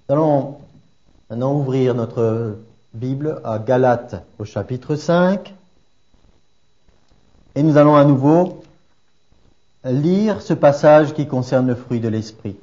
Nous allons maintenant ouvrir notre Bible à Galates au chapitre 5 et nous allons à nouveau lire ce passage qui concerne le fruit de l'esprit.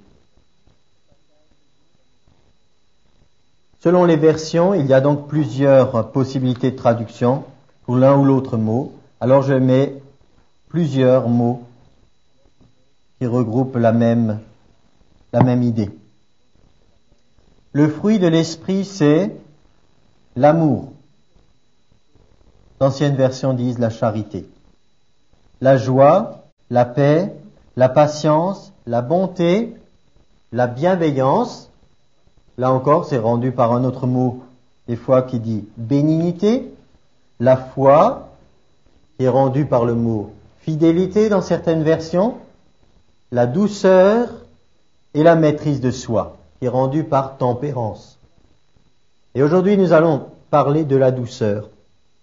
Selon les versions, il y a donc plusieurs possibilités de traduction pour l'un ou l'autre mot. Alors je mets plusieurs mots qui regroupent la même idée. Le fruit de l'esprit, c'est l'amour. L'ancienne version disent la charité. La joie, la paix, la patience, la bonté, la bienveillance. Là encore, c'est rendu par un autre mot, des fois qui dit bénignité. La foi, qui est rendu par le mot fidélité dans certaines versions. La douceur et la maîtrise de soi, qui est rendue par tempérance. Et aujourd'hui, nous allons parler de la douceur.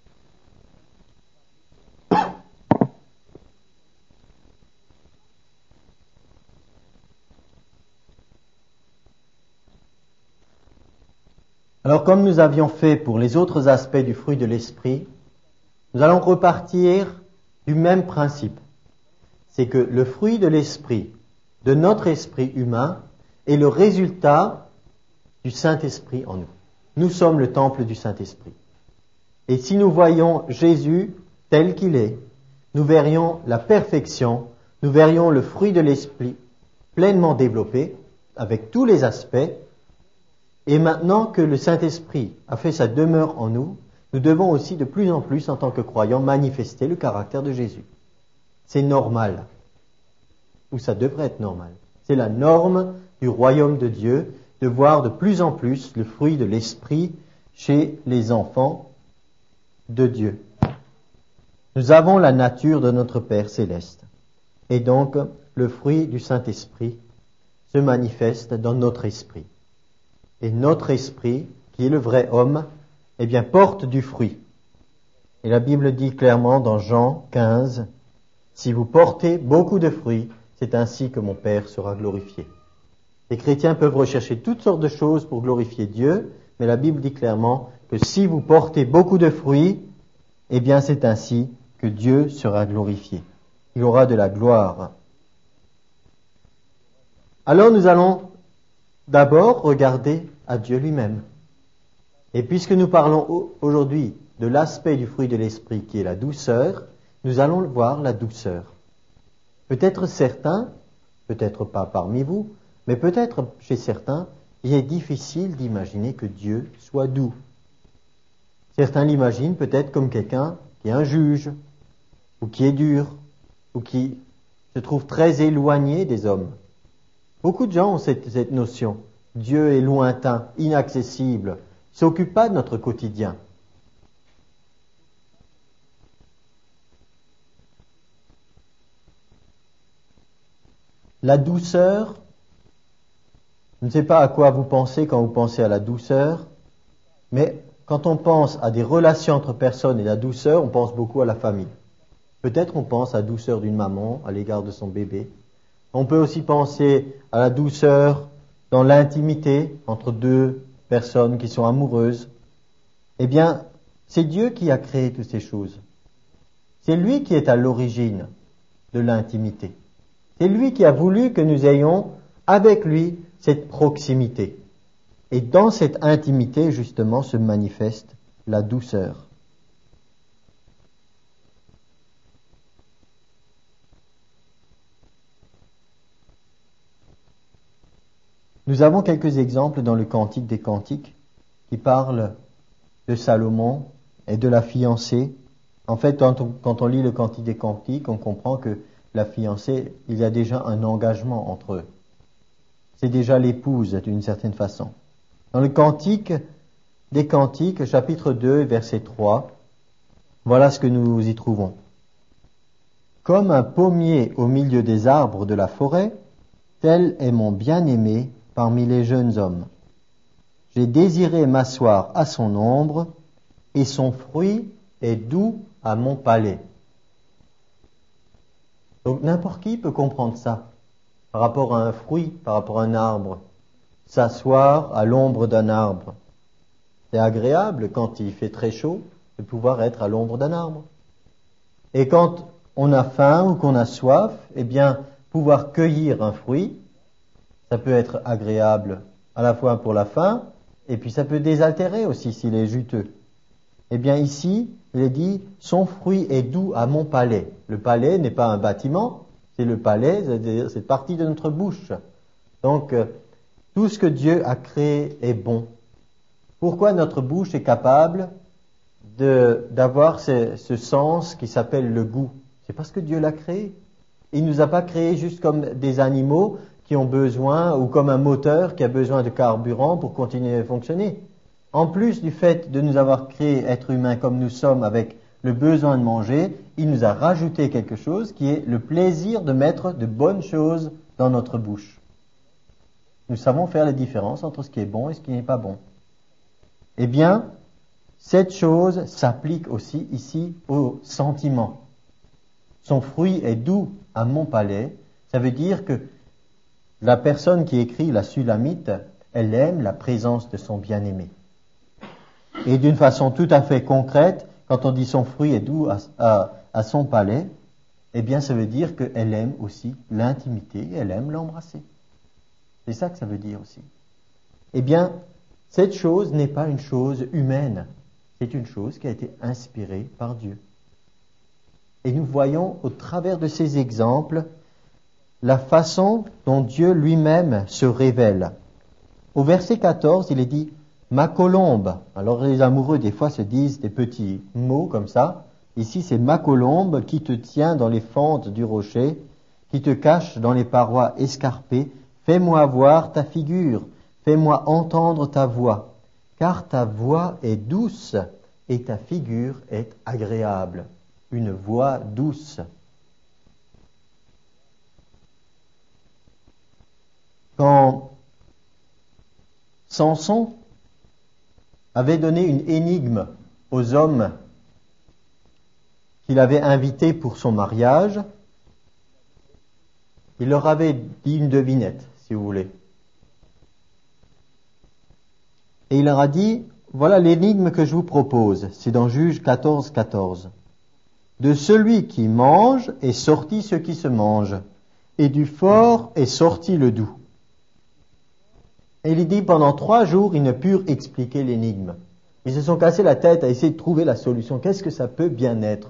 Alors, comme nous avions fait pour les autres aspects du fruit de l'esprit, nous allons repartir du même principe. C'est que le fruit de l'esprit, de notre esprit humain, est le résultat du Saint-Esprit en nous. Nous sommes le temple du Saint-Esprit. Et si nous voyons Jésus tel qu'il est, nous verrions la perfection, nous verrions le fruit de l'esprit pleinement développé, avec tous les aspects. Et maintenant que le Saint-Esprit a fait sa demeure en nous, nous devons aussi de plus en plus, en tant que croyants, manifester le caractère de Jésus. C'est normal. Ou ça devrait être normal. C'est la norme du royaume de Dieu, de voir de plus en plus le fruit de l'Esprit chez les enfants de Dieu. Nous avons la nature de notre Père céleste. Et donc, le fruit du Saint-Esprit se manifeste dans notre esprit. Et notre esprit, qui est le vrai homme, eh bien, porte du fruit. Et la Bible dit clairement dans Jean 15, « Si vous portez beaucoup de fruits, c'est ainsi que mon Père sera glorifié. » Les chrétiens peuvent rechercher toutes sortes de choses pour glorifier Dieu, mais la Bible dit clairement que si vous portez beaucoup de fruits, eh bien, c'est ainsi que Dieu sera glorifié. Il aura de la gloire. Alors nous allons d'abord regarder à Dieu lui-même. Et puisque nous parlons aujourd'hui de l'aspect du fruit de l'esprit qui est la douceur, nous allons voir la douceur. Peut-être certains, peut-être pas parmi vous, mais peut-être chez certains, il est difficile d'imaginer que Dieu soit doux. Certains l'imaginent peut-être comme quelqu'un qui est un juge, ou qui est dur, ou qui se trouve très éloigné des hommes. Beaucoup de gens ont cette notion. Dieu est lointain, inaccessible, il ne s'occupe pas de notre quotidien. La douceur, je ne sais pas à quoi vous pensez quand vous pensez à la douceur, mais quand on pense à des relations entre personnes et la douceur, on pense beaucoup à la famille. Peut-être on pense à la douceur d'une maman à l'égard de son bébé. On peut aussi penser à la douceur dans l'intimité entre deux personnes qui sont amoureuses. Eh bien, c'est Dieu qui a créé toutes ces choses. C'est lui qui est à l'origine de l'intimité. C'est lui qui a voulu que nous ayons avec lui cette proximité. Et dans cette intimité, justement, se manifeste la douceur. Nous avons quelques exemples dans le Cantique des Cantiques qui parlent de Salomon et de la fiancée. En fait, quand on lit le Cantique des Cantiques, on comprend que la fiancée, il y a déjà un engagement entre eux. C'est déjà l'épouse d'une certaine façon. Dans le Cantique des Cantiques, chapitre 2, verset 3, voilà ce que nous y trouvons. Comme un pommier au milieu des arbres de la forêt, tel est mon bien-aimé parmi les jeunes hommes. J'ai désiré m'asseoir à son ombre, et son fruit est doux à mon palais. Donc n'importe qui peut comprendre ça, par rapport à un fruit, par rapport à un arbre. s'asseoir à l'ombre d'un arbre. C'est agréable quand il fait très chaud de pouvoir être à l'ombre d'un arbre. Et quand on a faim ou qu'on a soif, eh bien, pouvoir cueillir un fruit, ça peut être agréable à la fois pour la faim, et puis ça peut désaltérer aussi s'il est juteux. Eh bien ici, il est dit, son fruit est doux à mon palais. Le palais n'est pas un bâtiment, c'est le palais, c'est-à-dire cette partie de notre bouche. Donc, tout ce que Dieu a créé est bon. Pourquoi notre bouche est capable d'avoir ce sens qui s'appelle le goût? C'est parce que Dieu l'a créé. Il ne nous a pas créés juste comme des animaux qui ont besoin, ou comme un moteur qui a besoin de carburant pour continuer à fonctionner. En plus du fait de nous avoir créés êtres humains comme nous sommes avec le besoin de manger, il nous a rajouté quelque chose qui est le plaisir de mettre de bonnes choses dans notre bouche. Nous savons faire la différence entre ce qui est bon et ce qui n'est pas bon. Eh bien, cette chose s'applique aussi ici aux sentiments. Son fruit est doux à mon palais. Ça veut dire que la personne qui écrit la Sulamite, elle aime la présence de son bien-aimé. Et d'une façon tout à fait concrète, quand on dit son fruit est doux à son palais, eh bien ça veut dire qu'elle aime aussi l'intimité, elle aime l'embrasser. C'est ça que ça veut dire aussi. Eh bien, cette chose n'est pas une chose humaine, c'est une chose qui a été inspirée par Dieu. Et nous voyons au travers de ces exemples la façon dont Dieu lui-même se révèle. Au verset 14, il est dit « Ma colombe ». Alors les amoureux des fois se disent des petits mots comme ça. Ici c'est « Ma colombe qui te tient dans les fentes du rocher, qui te cache dans les parois escarpées. Fais-moi voir ta figure, fais-moi entendre ta voix, car ta voix est douce et ta figure est agréable. » Une voix douce. Quand Samson avait donné une énigme aux hommes qu'il avait invités pour son mariage, il leur avait dit une devinette, si vous voulez. Et il leur a dit, voilà l'énigme que je vous propose, c'est dans Juge 14, 14. De celui qui mange est sorti ce qui se mange, et du fort est sorti le doux. Et il dit, pendant 3 jours, ils ne purent expliquer l'énigme. Ils se sont cassés la tête à essayer de trouver la solution. Qu'est-ce que ça peut bien être?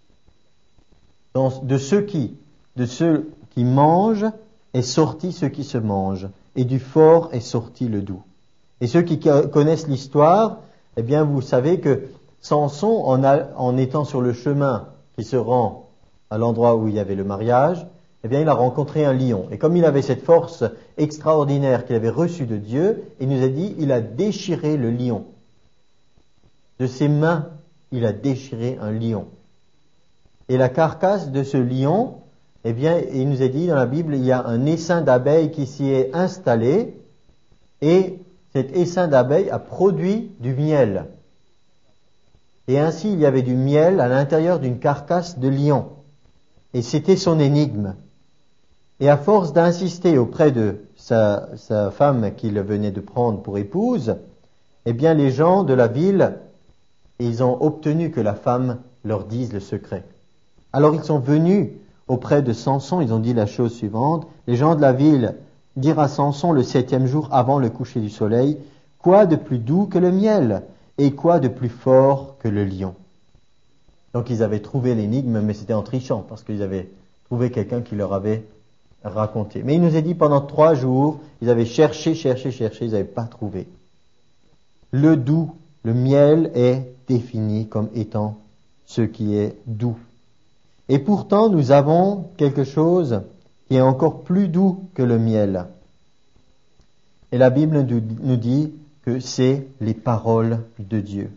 De ceux qui mangent est sorti ce qui se mange, et du fort est sorti le doux. Et ceux qui connaissent l'histoire, eh bien, vous savez que Samson, en étant sur le chemin qui se rend à l'endroit où il y avait le mariage, eh bien, il a rencontré un lion. Et comme il avait cette force extraordinaire qu'il avait reçue de Dieu, il nous a dit, il a déchiré le lion. De ses mains, il a déchiré un lion. Et la carcasse de ce lion, eh bien, il nous a dit dans la Bible, il y a un essaim d'abeilles qui s'y est installé, et cet essaim d'abeilles a produit du miel. Et ainsi, il y avait du miel à l'intérieur d'une carcasse de lion. Et c'était son énigme. Et à force d'insister auprès de sa femme qu'il venait de prendre pour épouse, eh bien, les gens de la ville, ils ont obtenu que la femme leur dise le secret. Alors, ils sont venus auprès de Samson, ils ont dit la chose suivante. Les gens de la ville dirent à Samson le 7e jour avant le coucher du soleil, « Quoi de plus doux que le miel ? Et quoi de plus fort que le lion ?» Donc ils avaient trouvé l'énigme, mais c'était en trichant, parce qu'ils avaient trouvé quelqu'un qui leur avait raconté. Mais il nous a dit pendant 3 jours, ils avaient cherché, ils n'avaient pas trouvé. Le doux, le miel est défini comme étant ce qui est doux. Et pourtant, nous avons quelque chose qui est encore plus doux que le miel. Et la Bible nous dit que c'est les paroles de Dieu.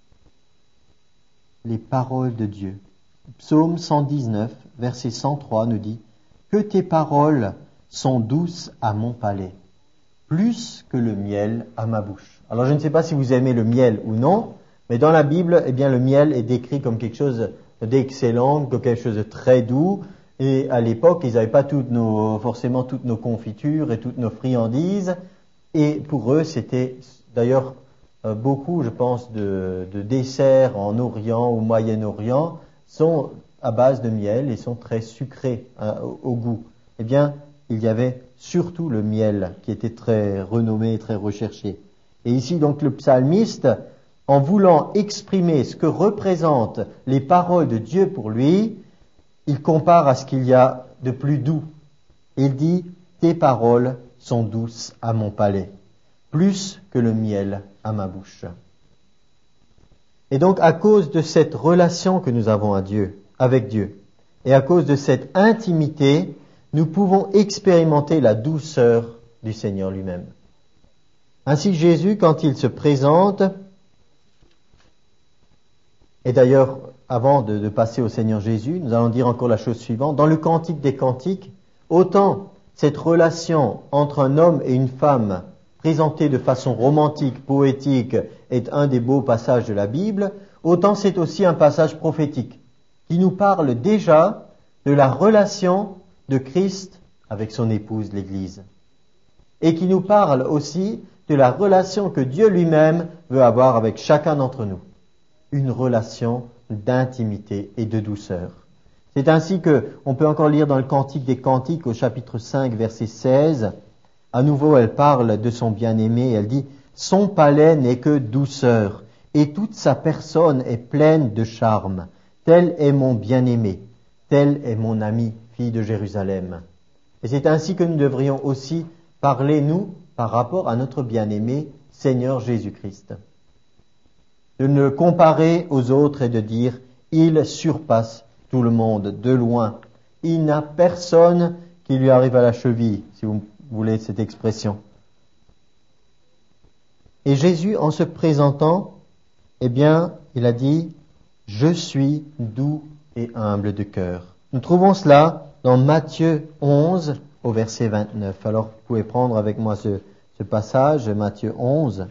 Les paroles de Dieu. Psaume 119, verset 103 nous dit « Que tes paroles sont douces à mon palais, plus que le miel à ma bouche. » Alors je ne sais pas si vous aimez le miel ou non, mais dans la Bible, eh bien, le miel est décrit comme quelque chose d'excellent, comme quelque chose de très doux. Et à l'époque, ils n'avaient pas forcément toutes nos confitures et toutes nos friandises. Et pour eux, c'était d'ailleurs beaucoup, je pense, de desserts en Orient ou Moyen-Orient sont à base de miel et sont très sucrés au goût. Eh bien, il y avait surtout le miel qui était très renommé et très recherché. Et ici, donc, le psalmiste, en voulant exprimer ce que représentent les paroles de Dieu pour lui, il compare à ce qu'il y a de plus doux. Il dit « Tes paroles sont douces à mon palais, plus que le miel à ma bouche. » Et donc, à cause de cette relation que nous avons avec Dieu, et à cause de cette intimité, nous pouvons expérimenter la douceur du Seigneur lui-même. Ainsi, Jésus, quand il se présente, et d'ailleurs, avant de passer au Seigneur Jésus, nous allons dire encore la chose suivante. Dans le Cantique des Cantiques, autant cette relation entre un homme et une femme, présentée de façon romantique, poétique, est un des beaux passages de la Bible, autant c'est aussi un passage prophétique, qui nous parle déjà de la relation de Christ avec son épouse, l'Église, et qui nous parle aussi de la relation que Dieu lui-même veut avoir avec chacun d'entre nous, une relation d'intimité et de douceur. C'est ainsi que on peut encore lire dans le Cantique des Cantiques au chapitre 5, verset 16, à nouveau elle parle de son bien-aimé, elle dit « Son palais n'est que douceur, et toute sa personne est pleine de charme. Tel est mon bien-aimé, tel est mon ami, fille de Jérusalem. » Et c'est ainsi que nous devrions aussi parler, nous, par rapport à notre bien-aimé, Seigneur Jésus-Christ. De le comparer aux autres et de dire « Il surpasse tout le monde de loin. Il n'a personne qui lui arrive à la cheville, si vous voulez cette expression. » Et Jésus, en se présentant, eh bien, il a dit « Je suis doux et humble de cœur. » Nous trouvons cela dans Matthieu 11, au verset 29. Alors, vous pouvez prendre avec moi ce passage, Matthieu 11,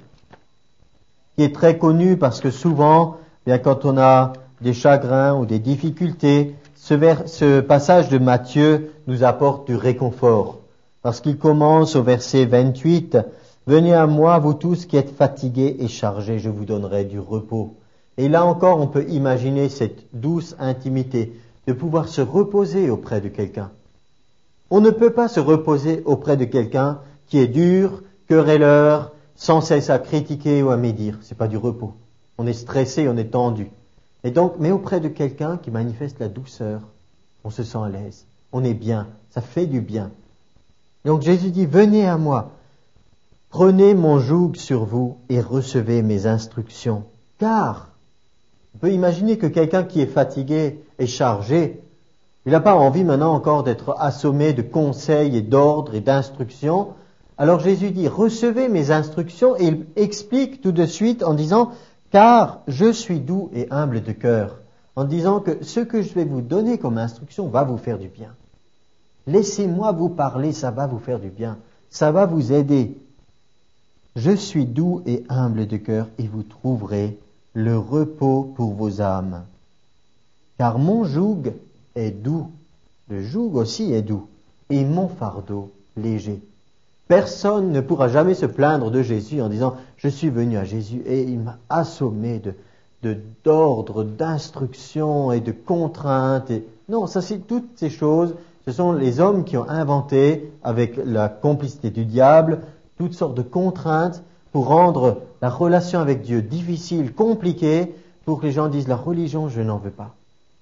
qui est très connu parce que souvent, bien quand on a des chagrins ou des difficultés, ce passage de Matthieu nous apporte du réconfort. Parce qu'il commence au verset 28, « Venez à moi, vous tous qui êtes fatigués et chargés, je vous donnerai du repos. » Et là encore, on peut imaginer cette douce intimité de pouvoir se reposer auprès de quelqu'un. On ne peut pas se reposer auprès de quelqu'un qui est dur, querelleur, sans cesse à critiquer ou à médire. C'est pas du repos. On est stressé, on est tendu. Et donc, mais auprès de quelqu'un qui manifeste la douceur, on se sent à l'aise. On est bien. Ça fait du bien. Donc Jésus dit, venez à moi. Prenez mon joug sur vous et recevez mes instructions. Car, on peut imaginer que quelqu'un qui est fatigué et chargé, il n'a pas envie maintenant encore d'être assommé de conseils et d'ordres et d'instructions. Alors Jésus dit, recevez mes instructions, et il explique tout de suite en disant, car je suis doux et humble de cœur, en disant que ce que je vais vous donner comme instruction va vous faire du bien. Laissez-moi vous parler, ça va vous faire du bien, ça va vous aider. Je suis doux et humble de cœur, et vous trouverez le repos pour vos âmes. Car mon joug est doux, le joug aussi est doux, et mon fardeau léger. Personne ne pourra jamais se plaindre de Jésus en disant « Je suis venu à Jésus et il m'a assommé d'ordres, d'instructions et de contraintes. » Non, ça c'est toutes ces choses, ce sont les hommes qui ont inventé, avec la complicité du diable, toutes sortes de contraintes pour rendre la relation avec Dieu difficile, compliquée, pour que les gens disent « La religion, je n'en veux pas. »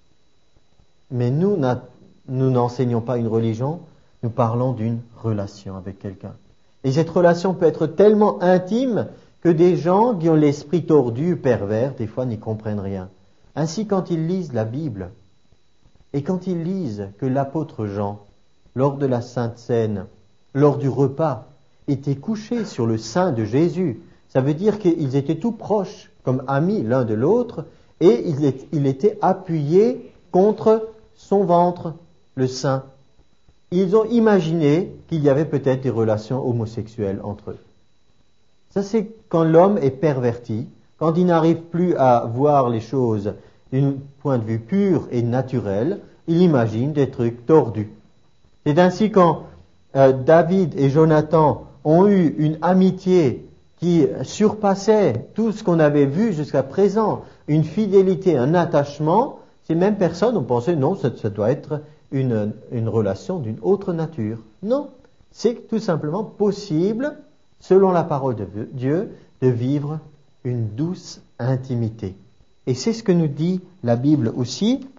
Mais nous n'enseignons pas une religion, nous parlons d'une relation avec quelqu'un. Et cette relation peut être tellement intime que des gens qui ont l'esprit tordu, pervers, des fois n'y comprennent rien. Ainsi, quand ils lisent la Bible, et quand ils lisent que l'apôtre Jean, lors de la Sainte Seine, lors du repas, était couché sur le sein de Jésus, ça veut dire qu'ils étaient tout proches, comme amis l'un de l'autre, et il était appuyé contre son ventre, le sein. Ils ont imaginé qu'il y avait peut-être des relations homosexuelles entre eux. Ça, c'est quand l'homme est perverti, quand il n'arrive plus à voir les choses d'un point de vue pur et naturel, il imagine des trucs tordus. C'est ainsi quand David et Jonathan ont eu une amitié qui surpassait tout ce qu'on avait vu jusqu'à présent, une fidélité, un attachement, ces mêmes personnes ont pensé non, ça doit être une relation d'une autre nature. Non, c'est tout simplement possible, selon la parole de Dieu, de vivre une douce intimité. Et c'est ce que nous dit la Bible aussi.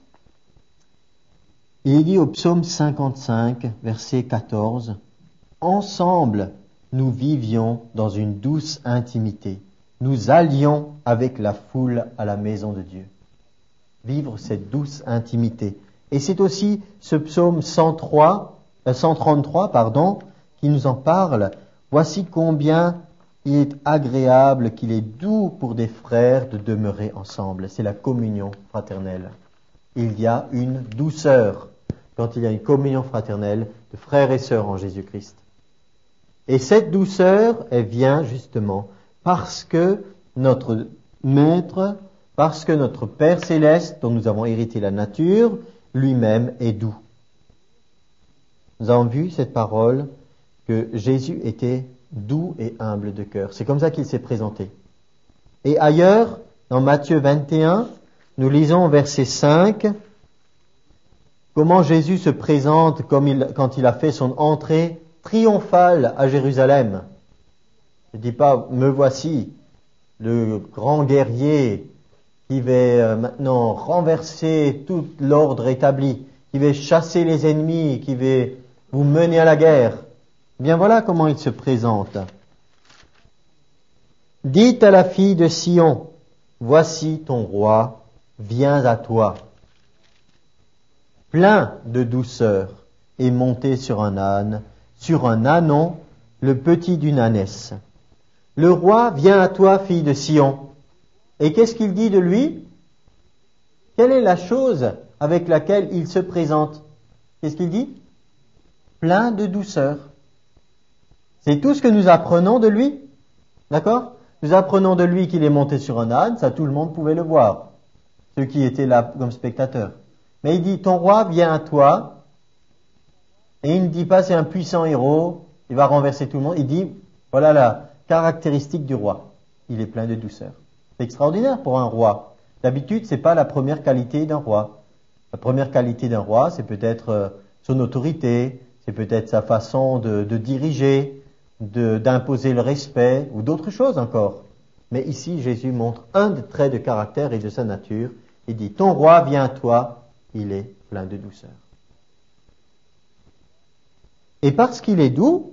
Il est dit au psaume 55, verset 14, « Ensemble, nous vivions dans une douce intimité. Nous allions avec la foule à la maison de Dieu. » Vivre cette douce intimité. Et c'est aussi ce psaume 133, qui nous en parle. « Voici combien il est agréable, qu'il est doux pour des frères de demeurer ensemble. » C'est la communion fraternelle. Il y a une douceur quand il y a une communion fraternelle de frères et sœurs en Jésus-Christ. Et cette douceur, elle vient justement parce que notre Maître, parce que notre Père Céleste, dont nous avons hérité la nature, lui-même est doux. Nous avons vu cette parole que Jésus était doux et humble de cœur. C'est comme ça qu'il s'est présenté. Et ailleurs, dans Matthieu 21, nous lisons au verset 5, comment Jésus se présente quand il a fait son entrée triomphale à Jérusalem. Je ne dis pas, me voici, le grand guerrier qui va maintenant renverser tout l'ordre établi, qui va chasser les ennemis, qui va vous mener à la guerre. Bien voilà comment il se présente. Dites à la fille de Sion, voici ton roi, viens à toi. Plein de douceur, et monté sur un âne, sur un ânon, le petit d'une ânesse. Le roi vient à toi, fille de Sion. Et qu'est-ce qu'il dit de lui? Quelle est la chose avec laquelle il se présente? Qu'est-ce qu'il dit? Plein de douceur. C'est tout ce que nous apprenons de lui. D'accord? Nous apprenons de lui qu'il est monté sur un âne, ça tout le monde pouvait le voir, ceux qui étaient là comme spectateurs. Mais il dit, ton roi vient à toi, et il ne dit pas c'est un puissant héros, il va renverser tout le monde. Il dit, voilà la caractéristique du roi. Il est plein de douceur. C'est extraordinaire pour un roi. D'habitude, c'est pas la première qualité d'un roi. La première qualité d'un roi, c'est peut-être son autorité, c'est peut-être sa façon de diriger, d'imposer le respect, ou d'autres choses encore. Mais ici, Jésus montre un des traits de caractère et de sa nature. Il dit, ton roi vient à toi, il est plein de douceur. Et parce qu'il est doux,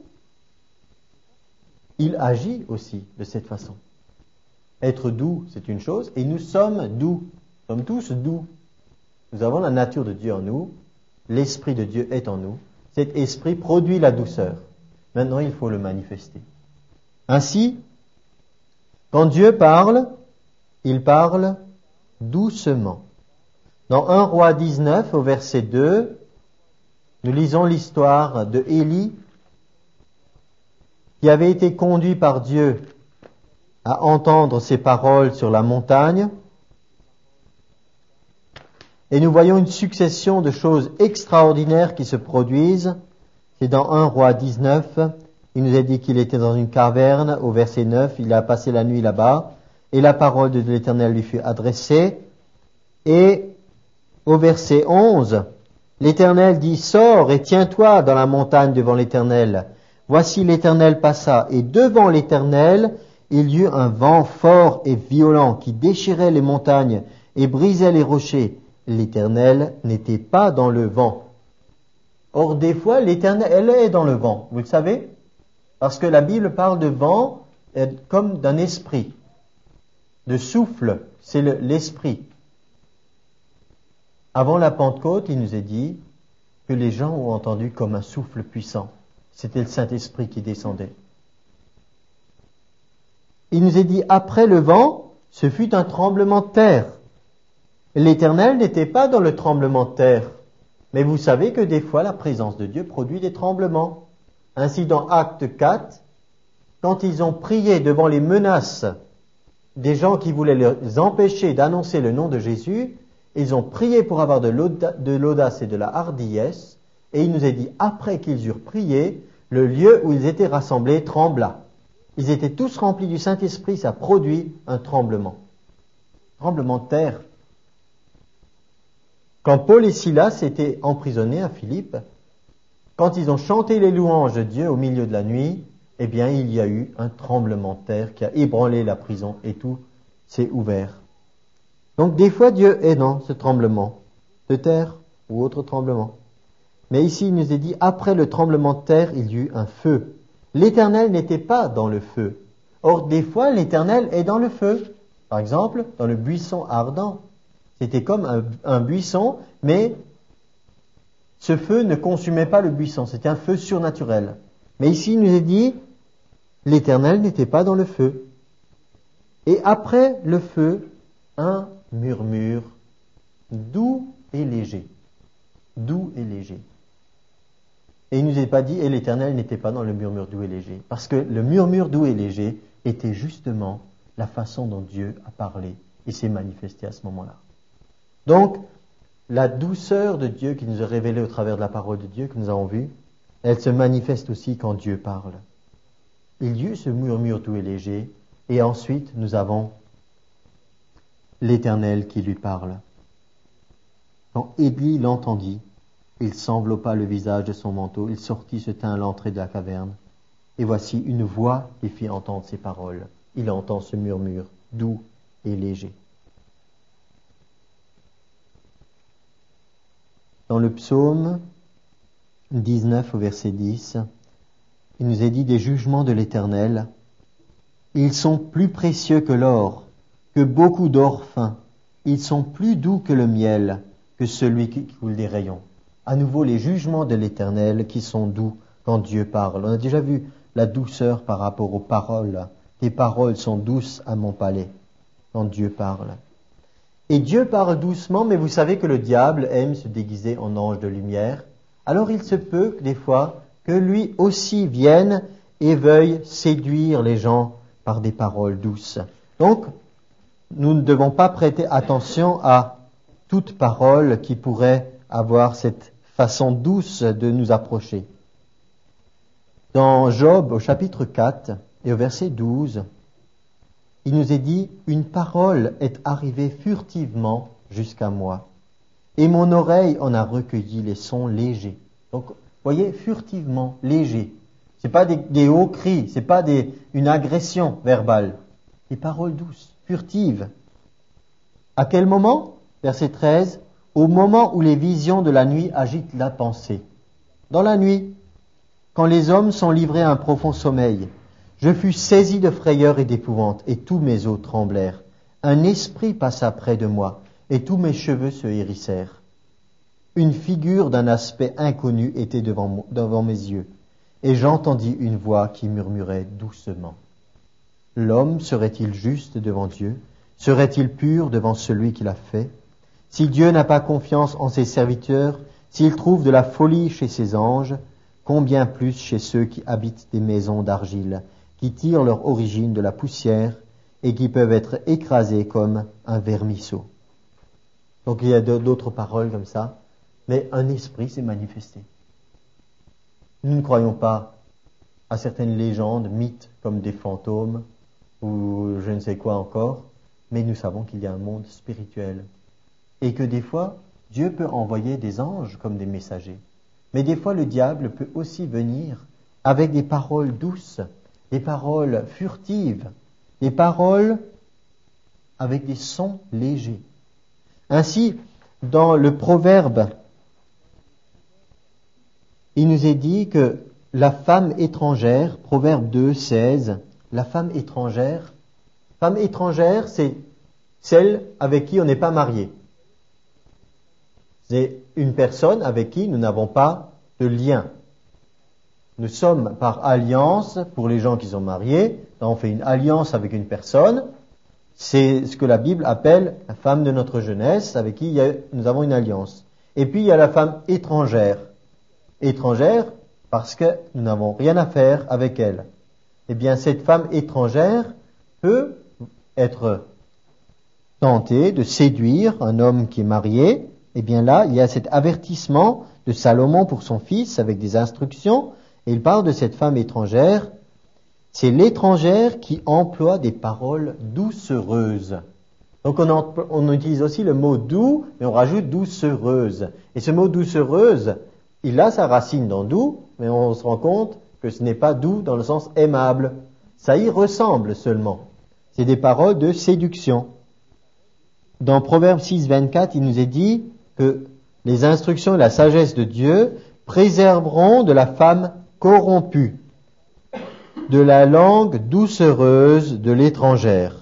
il agit aussi de cette façon. Être doux, c'est une chose, et nous sommes doux. Nous sommes tous doux. Nous avons la nature de Dieu en nous, l'Esprit de Dieu est en nous. Cet esprit produit la douceur. Maintenant, il faut le manifester. Ainsi, quand Dieu parle, il parle doucement. Dans 1 Roi 19, au verset 2, nous lisons l'histoire de Élie, qui avait été conduit par Dieu à entendre ses paroles sur la montagne. Et nous voyons une succession de choses extraordinaires qui se produisent. C'est dans 1 Roi 19, il nous a dit qu'il était dans une caverne, au verset 9, il a passé la nuit là-bas, et la parole de l'Éternel lui fut adressée. Et au verset 11, l'Éternel dit, sors et tiens-toi dans la montagne devant l'Éternel. Voici l'Éternel passa, et devant l'Éternel, il y eut un vent fort et violent qui déchirait les montagnes et brisait les rochers. L'Éternel n'était pas dans le vent. Or, des fois, l'Éternel, elle est dans le vent. Vous le savez? Parce que la Bible parle de vent comme d'un esprit. De souffle, c'est l'esprit. Avant la Pentecôte, il nous est dit que les gens ont entendu comme un souffle puissant. C'était le Saint-Esprit qui descendait. Il nous est dit, après le vent, ce fut un tremblement de terre. L'Éternel n'était pas dans le tremblement de terre. Mais vous savez que des fois, la présence de Dieu produit des tremblements. Ainsi, dans Acte 4, quand ils ont prié devant les menaces des gens qui voulaient les empêcher d'annoncer le nom de Jésus, ils ont prié pour avoir de l'audace et de la hardiesse. Et il nous est dit, après qu'ils eurent prié, le lieu où ils étaient rassemblés trembla. Ils étaient tous remplis du Saint-Esprit, ça produit un tremblement. Tremblement de terre. Quand Paul et Silas étaient emprisonnés à Philippe, quand ils ont chanté les louanges de Dieu au milieu de la nuit, eh bien, il y a eu un tremblement de terre qui a ébranlé la prison et tout s'est ouvert. Donc, des fois, Dieu est dans ce tremblement de terre ou autre tremblement. Mais ici, il nous est dit, après le tremblement de terre, il y eut un feu. L'Éternel n'était pas dans le feu. Or, des fois, l'Éternel est dans le feu. Par exemple, dans le buisson ardent. C'était comme un buisson, mais ce feu ne consumait pas le buisson. C'était un feu surnaturel. Mais ici, il nous est dit, l'Éternel n'était pas dans le feu. Et après le feu, un murmure doux et léger. Doux et léger. Et il ne nous est pas dit, et l'Éternel n'était pas dans le murmure doux et léger. Parce que le murmure doux et léger était justement la façon dont Dieu a parlé et s'est manifesté à ce moment-là. Donc, la douceur de Dieu qui nous est révélée au travers de la parole de Dieu que nous avons vue, elle se manifeste aussi quand Dieu parle. Il y eut ce murmure doux et léger, et ensuite nous avons l'Éternel qui lui parle. Quand Élie l'entendit, il s'enveloppa le visage de son manteau, il sortit, se tint à l'entrée de la caverne, et voici une voix qui fit entendre ses paroles. Il entend ce murmure doux et léger. Dans le psaume 19 au verset 10, il nous est dit des jugements de l'Éternel. Ils sont plus précieux que l'or, que beaucoup d'or fin. Ils sont plus doux que le miel, que celui qui coule des rayons. À nouveau, les jugements de l'Éternel qui sont doux quand Dieu parle. On a déjà vu la douceur par rapport aux paroles. Tes paroles sont douces à mon palais quand Dieu parle. Et Dieu parle doucement, mais vous savez que le diable aime se déguiser en ange de lumière. Alors il se peut que des fois que lui aussi vienne et veuille séduire les gens par des paroles douces. Donc, nous ne devons pas prêter attention à toute parole qui pourrait avoir cette façon douce de nous approcher. Dans Job, au chapitre 4 et au verset 12, il nous est dit « Une parole est arrivée furtivement jusqu'à moi, et mon oreille en a recueilli les sons légers. » Donc, voyez, furtivement, léger. C'est pas des hauts cris, c'est pas une agression verbale. Des paroles douces, furtives. À quel moment? Verset 13. Au moment où les visions de la nuit agitent la pensée. Dans la nuit, quand les hommes sont livrés à un profond sommeil, je fus saisi de frayeur et d'épouvante, et tous mes os tremblèrent. Un esprit passa près de moi, et tous mes cheveux se hérissèrent. Une figure d'un aspect inconnu était devant mes yeux, et j'entendis une voix qui murmurait doucement. L'homme serait-il juste devant Dieu? Serait-il pur devant celui qui l'a fait? Si Dieu n'a pas confiance en ses serviteurs, s'il trouve de la folie chez ses anges, combien plus chez ceux qui habitent des maisons d'argile, qui tirent leur origine de la poussière et qui peuvent être écrasés comme un vermisseau. Donc il y a d'autres paroles comme ça, mais un esprit s'est manifesté. Nous ne croyons pas à certaines légendes, mythes comme des fantômes ou je ne sais quoi encore, mais nous savons qu'il y a un monde spirituel et que des fois Dieu peut envoyer des anges comme des messagers. Mais des fois le diable peut aussi venir avec des paroles douces, des paroles furtives, des paroles avec des sons légers. Ainsi, dans le Proverbe, il nous est dit que la femme étrangère, Proverbe 2, 16, la femme étrangère, c'est celle avec qui on n'est pas marié. C'est une personne avec qui nous n'avons pas de lien. Nous sommes par alliance, pour les gens qui sont mariés, on fait une alliance avec une personne, c'est ce que la Bible appelle la femme de notre jeunesse, avec qui nous avons une alliance. Et puis il y a la femme étrangère. Étrangère parce que nous n'avons rien à faire avec elle. Eh bien, cette femme étrangère peut être tentée de séduire un homme qui est marié. Eh bien là, il y a cet avertissement de Salomon pour son fils avec des instructions. Et il parle de cette femme étrangère. C'est l'étrangère qui emploie des paroles doucereuses. Donc on utilise aussi le mot doux, mais on rajoute doucereuse. Et ce mot doucereuse, il a sa racine dans doux, mais on se rend compte que ce n'est pas doux dans le sens aimable. Ça y ressemble seulement. C'est des paroles de séduction. Dans Proverbe 6, 24, il nous est dit que les instructions et la sagesse de Dieu préserveront de la femme corrompue, de la langue doucereuse de l'étrangère.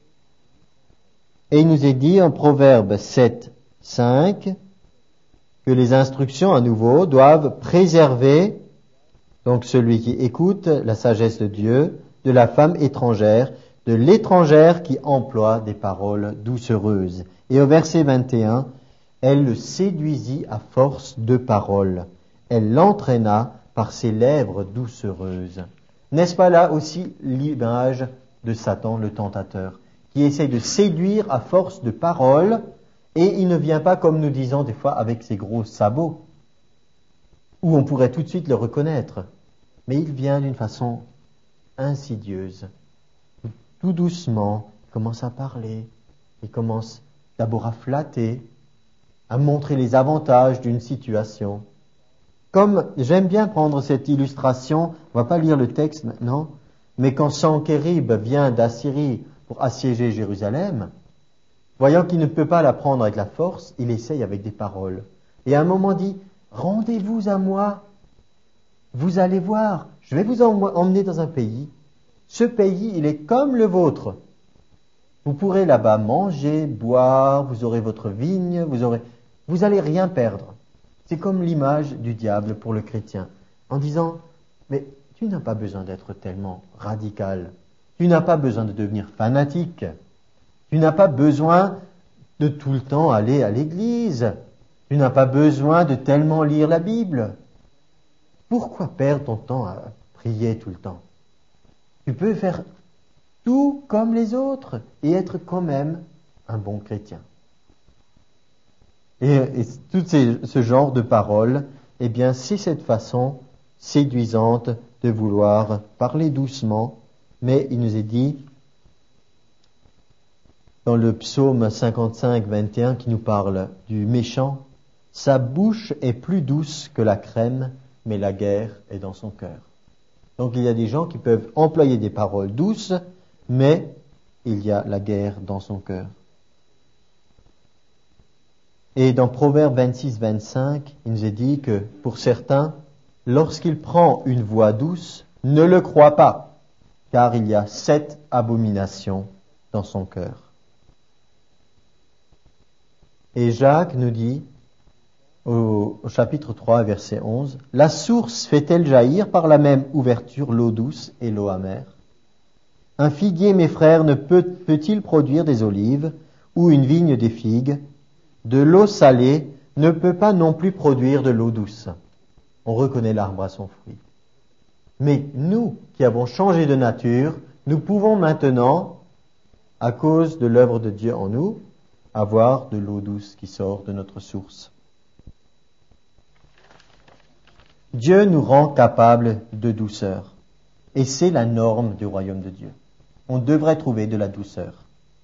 Et il nous est dit en Proverbe 7, 5, que les instructions à nouveau doivent préserver, donc celui qui écoute la sagesse de Dieu, de la femme étrangère, de l'étrangère qui emploie des paroles doucereuses. Et au verset 21, elle le séduisit à force de paroles. Elle l'entraîna par ses lèvres doucereuses. N'est-ce pas là aussi l'image de Satan, le tentateur, qui essaie de séduire à force de paroles, et il ne vient pas, comme nous disons des fois, avec ses gros sabots, où on pourrait tout de suite le reconnaître, mais il vient d'une façon insidieuse. Tout doucement, il commence à parler, il commence d'abord à flatter, à montrer les avantages d'une situation. Comme j'aime bien prendre cette illustration, on ne va pas lire le texte maintenant, mais quand Sanchérib vient d'Assyrie pour assiéger Jérusalem, voyant qu'il ne peut pas la prendre avec la force, il essaye avec des paroles. Et à un moment dit, rendez-vous à moi, vous allez voir, je vais vous emmener dans un pays. Ce pays, il est comme le vôtre. Vous pourrez là-bas manger, boire, vous aurez votre vigne, vous allez rien perdre. C'est comme l'image du diable pour le chrétien, en disant, mais tu n'as pas besoin d'être tellement radical, tu n'as pas besoin de devenir fanatique, tu n'as pas besoin de tout le temps aller à l'église, tu n'as pas besoin de tellement lire la Bible. Pourquoi perdre ton temps à prier tout le temps? Tu peux faire tout comme les autres et être quand même un bon chrétien. Et tout ce genre de paroles, eh bien, c'est cette façon séduisante de vouloir parler doucement, mais il nous est dit, dans le psaume 55, 21, qui nous parle du méchant, sa bouche est plus douce que la crème, mais la guerre est dans son cœur. Donc il y a des gens qui peuvent employer des paroles douces, mais il y a la guerre dans son cœur. Et dans Proverbe 26, 25, il nous est dit que pour certains, lorsqu'il prend une voix douce, ne le crois pas, car il y a 7 abominations dans son cœur. Et Jacques nous dit, au chapitre 3, verset 11, « La source fait-elle jaillir par la même ouverture l'eau douce et l'eau amère? Un figuier, mes frères, ne peut-il produire des olives, ou une vigne des figues? De l'eau salée ne peut pas non plus produire de l'eau douce. » On reconnaît l'arbre à son fruit. Mais nous, qui avons changé de nature, nous pouvons maintenant, à cause de l'œuvre de Dieu en nous, avoir de l'eau douce qui sort de notre source. Dieu nous rend capables de douceur. Et c'est la norme du royaume de Dieu. On devrait trouver de la douceur.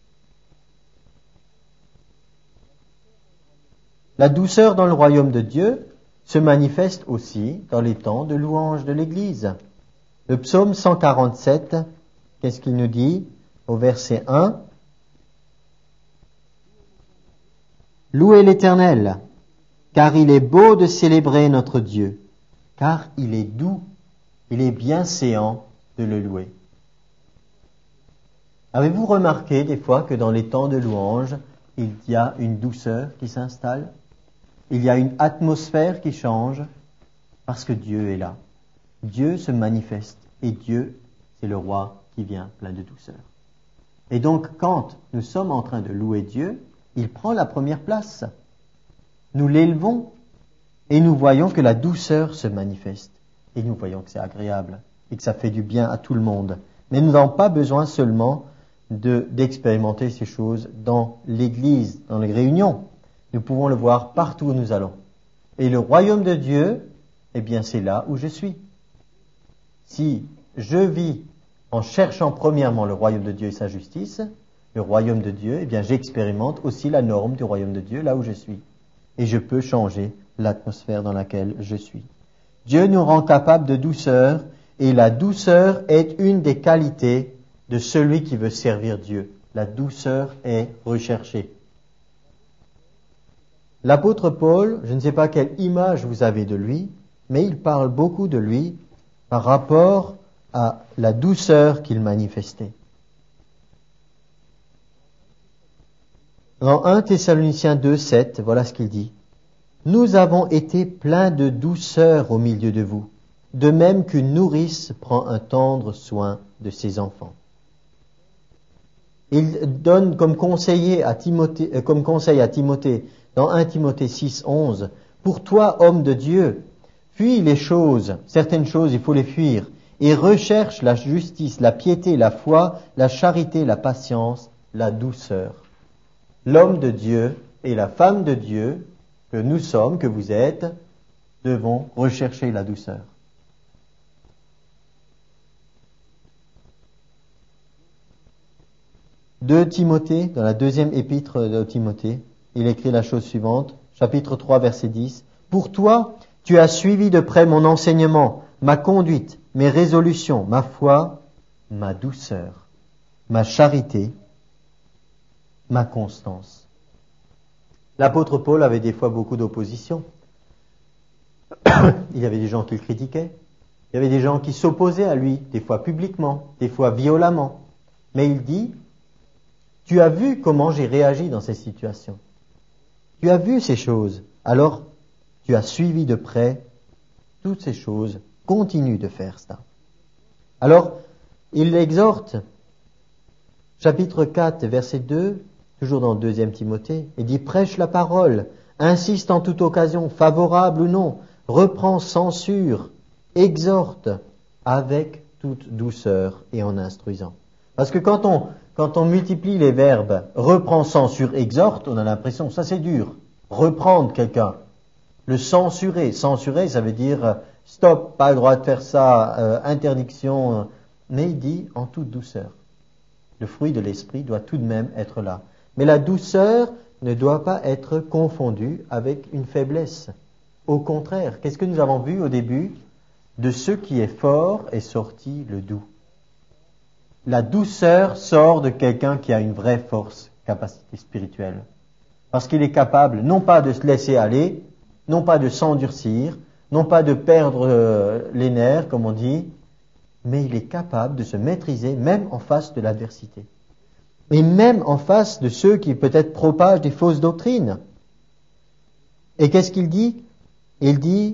La douceur dans le royaume de Dieu se manifeste aussi dans les temps de louange de l'Église. Le psaume 147, qu'est-ce qu'il nous dit au verset 1? « Louez l'Éternel, car il est beau de célébrer notre Dieu, car il est doux, il est bienséant de le louer. » Avez-vous remarqué des fois que dans les temps de louange, il y a une douceur qui s'installe? Il y a une atmosphère qui change parce que Dieu est là. Dieu se manifeste et Dieu, c'est le roi qui vient plein de douceur. Et donc, quand nous sommes en train de louer Dieu, il prend la première place. Nous l'élevons et nous voyons que la douceur se manifeste. Et nous voyons que c'est agréable et que ça fait du bien à tout le monde. Mais nous n'avons pas besoin seulement d'expérimenter ces choses dans l'Église, dans les réunions. Nous pouvons le voir partout où nous allons. Et le royaume de Dieu, eh bien, c'est là où je suis. si je vis en cherchant premièrement le royaume de Dieu et sa justice, le royaume de Dieu, eh bien j'expérimente aussi la norme du royaume de Dieu là où je suis. Et je peux changer l'atmosphère dans laquelle je suis. Dieu nous rend capables de douceur, et la douceur est une des qualités de celui qui veut servir Dieu. La douceur est recherchée. L'apôtre Paul, je ne sais pas quelle image vous avez de lui, mais il parle beaucoup de lui par rapport à la douceur qu'il manifestait. Dans 1 Thessaloniciens 2, 7, voilà ce qu'il dit. « Nous avons été pleins de douceur au milieu de vous, de même qu'une nourrice prend un tendre soin de ses enfants. » Il donne comme conseil à Timothée dans 1 Timothée 6, 11, « Pour toi, homme de Dieu, fuis les choses, certaines choses il faut les fuir, et recherche la justice, la piété, la foi, la charité, la patience, la douceur. » L'homme de Dieu et la femme de Dieu que nous sommes, que vous êtes, devons rechercher la douceur. De Timothée, dans la deuxième épître de Timothée, il écrit la chose suivante, chapitre 3, verset 10. « Pour toi, tu as suivi de près mon enseignement, ma conduite, mes résolutions, ma foi, ma douceur, ma charité, ma constance. » L'apôtre Paul avait des fois beaucoup d'opposition. Il y avait des gens qui le critiquaient. Il y avait des gens qui s'opposaient à lui, des fois publiquement, des fois violemment. Mais il dit, tu as vu comment j'ai réagi dans ces situations. Tu as vu ces choses. Alors, tu as suivi de près toutes ces choses. Continue de faire ça. Alors, il l'exhorte, chapitre 4, verset 2, toujours dans 2 Timothée, il dit « Prêche la parole, insiste en toute occasion, favorable ou non, reprend, censure, exhorte avec toute douceur et en instruisant. » Parce que quand on multiplie les verbes « reprend, censure, exhorte », on a l'impression, ça c'est dur, reprendre quelqu'un. Le censurer, ça veut dire « stop, pas le droit de faire ça, interdiction », mais il dit « en toute douceur ». Le fruit de l'esprit doit tout de même être là. Mais la douceur ne doit pas être confondue avec une faiblesse. Au contraire, qu'est-ce que nous avons vu au début ? De ce qui est fort est sorti le doux. La douceur sort de quelqu'un qui a une vraie force, capacité spirituelle. Parce qu'il est capable non pas de se laisser aller, non pas de s'endurcir, non pas de perdre les nerfs, comme on dit, mais il est capable de se maîtriser même en face de l'adversité. Et même en face de ceux qui peut-être propagent des fausses doctrines. Et qu'est-ce qu'il dit ? Il dit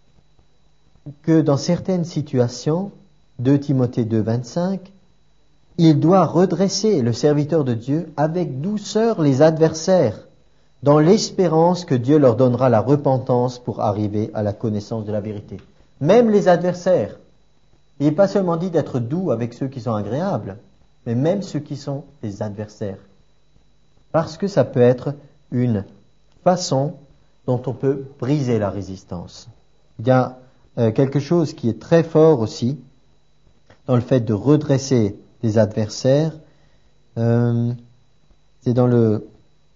que dans certaines situations, 2 Timothée 2, 25, il doit redresser le serviteur de Dieu avec douceur les adversaires, dans l'espérance que Dieu leur donnera la repentance pour arriver à la connaissance de la vérité. Même les adversaires. Il n'est pas seulement dit d'être doux avec ceux qui sont agréables, mais même ceux qui sont des adversaires. Parce que ça peut être une façon dont on peut briser la résistance. Il y a quelque chose qui est très fort aussi dans le fait de redresser les adversaires. C'est dans le...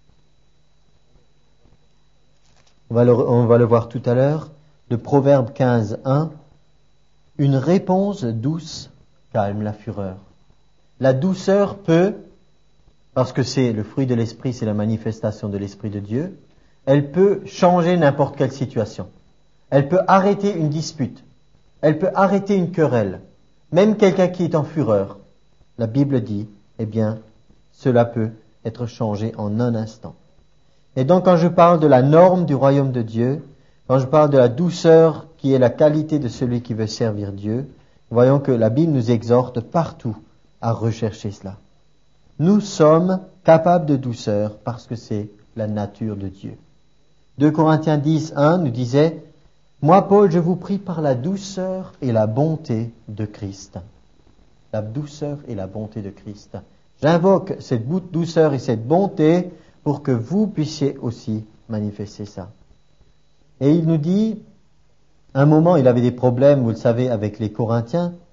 On va le voir tout à l'heure. Le Proverbe 15, 1. Une réponse douce calme la fureur. La douceur peut, parce que c'est le fruit de l'esprit, c'est la manifestation de l'esprit de Dieu, elle peut changer n'importe quelle situation. Elle peut arrêter une dispute. Elle peut arrêter une querelle. Même quelqu'un qui est en fureur. La Bible dit, eh bien, cela peut être changé en un instant. Et donc, quand je parle de la norme du royaume de Dieu, quand je parle de la douceur qui est la qualité de celui qui veut servir Dieu, voyons que la Bible nous exhorte partout à rechercher cela. Nous sommes capables de douceur parce que c'est la nature de Dieu. 2 Corinthiens 10, 1 nous disait « Moi, Paul, je vous prie par la douceur et la bonté de Christ. » La douceur et la bonté de Christ. J'invoque cette douceur et cette bonté pour que vous puissiez aussi manifester ça. Et il nous dit, à un moment, il avait des problèmes, vous le savez, avec les Corinthiens,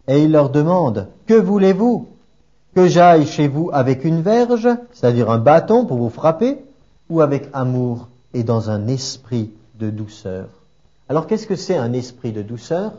Et il leur demande, que voulez-vous? Que j'aille chez vous avec une verge, c'est-à-dire un bâton pour vous frapper, ou avec amour et dans un esprit de douceur? Alors qu'est-ce que c'est un esprit de douceur?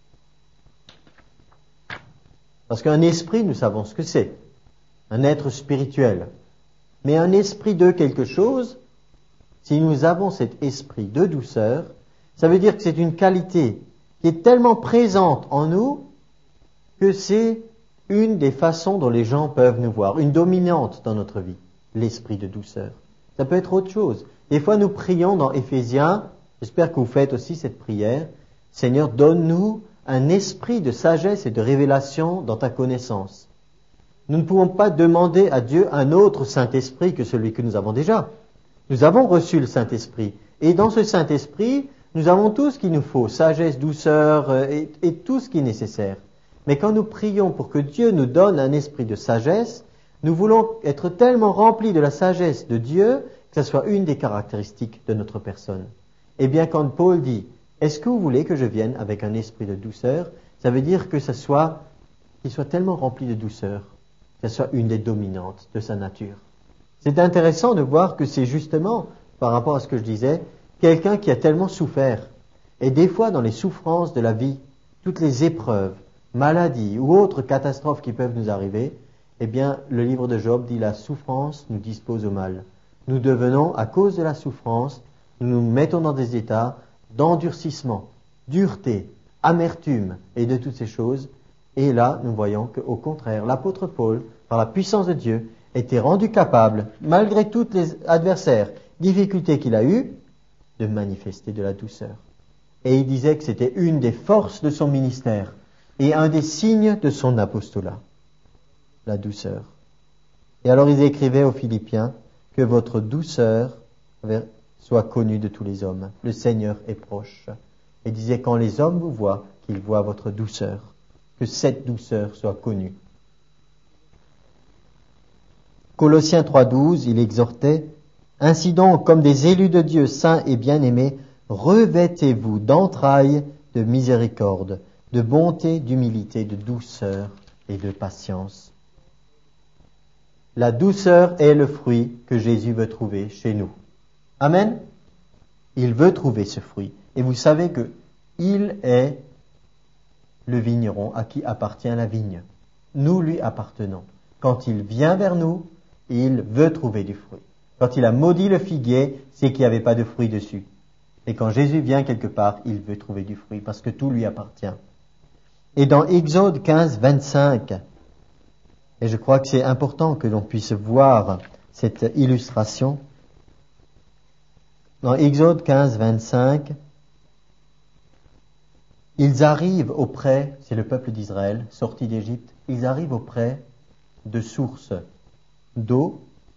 Parce qu'un esprit, nous savons ce que c'est, un être spirituel. Mais un esprit de quelque chose, si nous avons cet esprit de douceur, ça veut dire que c'est une qualité qui est tellement présente en nous que c'est une des façons dont les gens peuvent nous voir, une dominante dans notre vie, l'esprit de douceur. Ça peut être autre chose. Des fois, nous prions dans Éphésiens, j'espère que vous faites aussi cette prière, Seigneur, donne-nous un esprit de sagesse et de révélation dans ta connaissance. Nous ne pouvons pas demander à Dieu un autre Saint-Esprit que celui que nous avons déjà. Nous avons reçu le Saint-Esprit. Et dans ce Saint-Esprit, nous avons tout ce qu'il nous faut, sagesse, douceur et tout ce qui est nécessaire. Mais quand nous prions pour que Dieu nous donne un esprit de sagesse, nous voulons être tellement remplis de la sagesse de Dieu que ce soit une des caractéristiques de notre personne. Eh bien, quand Paul dit « Est-ce que vous voulez que je vienne avec un esprit de douceur ?» ça veut dire que qu'il soit tellement rempli de douceur, que ce soit une des dominantes de sa nature. C'est intéressant de voir que c'est justement, par rapport à ce que je disais, quelqu'un qui a tellement souffert. Et des fois, dans les souffrances de la vie, toutes les épreuves, maladies ou autres catastrophes qui peuvent nous arriver, eh bien, le livre de Job dit la souffrance nous dispose au mal. Nous devenons, à cause de la souffrance, nous nous mettons dans des états d'endurcissement, dureté, amertume et de toutes ces choses. Et là, nous voyons qu'au contraire, l'apôtre Paul, par la puissance de Dieu, était rendu capable, malgré toutes les adversaires, difficultés qu'il a eues, de manifester de la douceur. Et il disait que c'était une des forces de son ministère et un des signes de son apostolat, la douceur. Et alors il écrivait aux Philippiens que votre douceur soit connue de tous les hommes. Le Seigneur est proche. Et il disait quand les hommes vous voient, qu'ils voient votre douceur, que cette douceur soit connue. Colossiens 3,12, il exhortait « Ainsi donc, comme des élus de Dieu saints et bien-aimés, revêtez-vous d'entrailles de miséricorde, de bonté, d'humilité, de douceur et de patience. » La douceur est le fruit que Jésus veut trouver chez nous. Amen. Il veut trouver ce fruit. Et vous savez que il est le vigneron à qui appartient la vigne. Nous lui appartenons. Quand il vient vers nous, il veut trouver du fruit. Quand il a maudit le figuier, c'est qu'il n'y avait pas de fruit dessus. Et quand Jésus vient quelque part, il veut trouver du fruit parce que tout lui appartient. Et dans Exode 15, 25, et je crois que c'est important que l'on puisse voir cette illustration. Dans Exode 15, 25, ils arrivent auprès, c'est le peuple d'Israël, sorti d'Égypte, ils arrivent auprès de sources d'eau.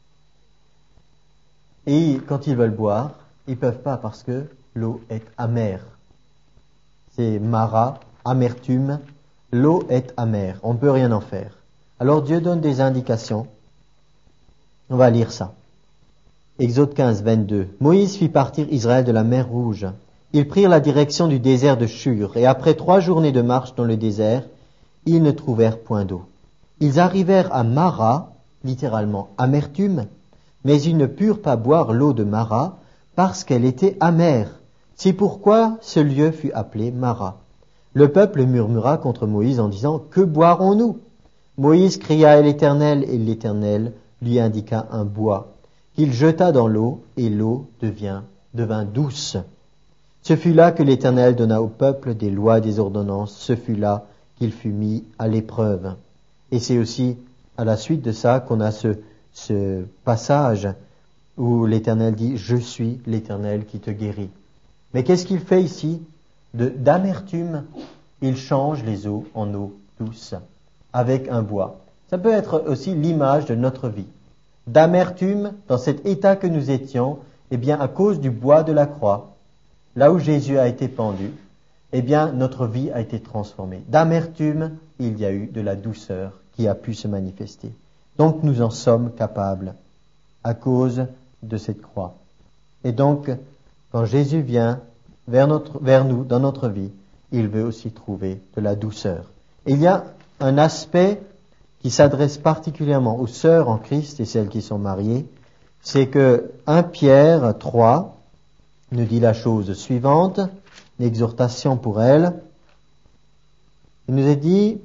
Et quand ils veulent boire, ils ne peuvent pas parce que l'eau est amère. C'est Mara, amertume. L'eau est amère. On ne peut rien en faire. Alors Dieu donne des indications. On va lire ça. Exode 15, 22. Moïse fit partir Israël de la mer Rouge. Ils prirent la direction du désert de Shur. Et après 3 journées de marche dans le désert, ils ne trouvèrent point d'eau. Ils arrivèrent à Mara, littéralement amertume, mais ils ne purent pas boire l'eau de Mara parce qu'elle était amère. C'est pourquoi ce lieu fut appelé Mara. Le peuple murmura contre Moïse en disant « Que boirons-nous » Moïse cria à l'Éternel et l'Éternel lui indiqua un bois qu'il jeta dans l'eau et l'eau devint douce. Ce fut là que l'Éternel donna au peuple des lois et des ordonnances. Ce fut là qu'il fut mis à l'épreuve. Et c'est aussi à la suite de ça qu'on a ce passage où l'Éternel dit « Je suis l'Éternel qui te guérit ». Mais qu'est-ce qu'il fait ici? D'amertume, il change les eaux en eau douce avec un bois. Ça peut être aussi l'image de notre vie. D'amertume, dans cet état que nous étions, eh bien, à cause du bois de la croix, là où Jésus a été pendu, eh bien, notre vie a été transformée. D'amertume, il y a eu de la douceur qui a pu se manifester. Donc, nous en sommes capables à cause de cette croix. Et donc, quand Jésus vient vers nous, dans notre vie, il veut aussi trouver de la douceur. Et il y a un aspect qui s'adresse particulièrement aux sœurs en Christ et celles qui sont mariées, c'est que 1 Pierre 3 nous dit la chose suivante, une exhortation pour elles. Il nous est dit,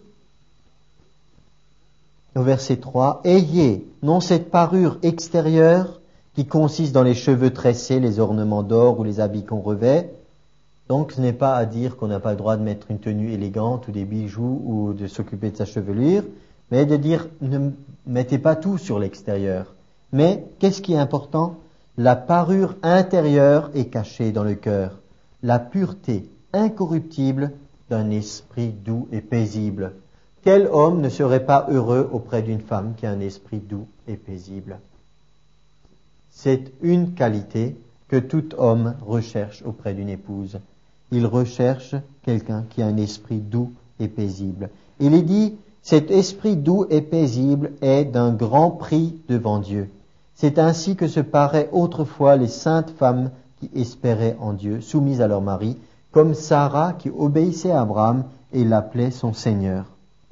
au verset 3, « Ayez non cette parure extérieure qui consiste dans les cheveux tressés, les ornements d'or ou les habits qu'on revêt. » Donc ce n'est pas à dire qu'on n'a pas le droit de mettre une tenue élégante ou des bijoux ou de s'occuper de sa chevelure, mais de dire ne mettez pas tout sur l'extérieur. Mais qu'est-ce qui est important? La parure intérieure est cachée dans le cœur, la pureté incorruptible d'un esprit doux et paisible. Quel homme ne serait pas heureux auprès d'une femme qui a un esprit doux et paisible? C'est une qualité que tout homme recherche auprès d'une épouse. Il recherche quelqu'un qui a un esprit doux et paisible. Il est dit, cet esprit doux et paisible est d'un grand prix devant Dieu. C'est ainsi que se paraient autrefois les saintes femmes qui espéraient en Dieu, soumises à leur mari, comme Sarah qui obéissait à Abraham et l'appelait son Seigneur.